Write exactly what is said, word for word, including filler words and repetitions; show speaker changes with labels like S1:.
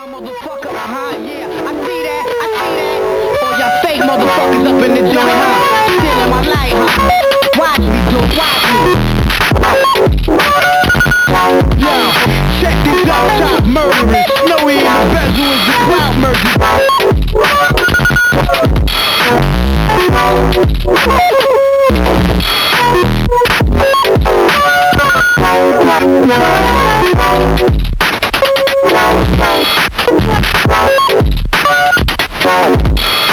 S1: Motherfucker, uh-huh, yeah, I see that, I see that. All y'all fake motherfuckers up in the joint, huh? Stealing my light, huh?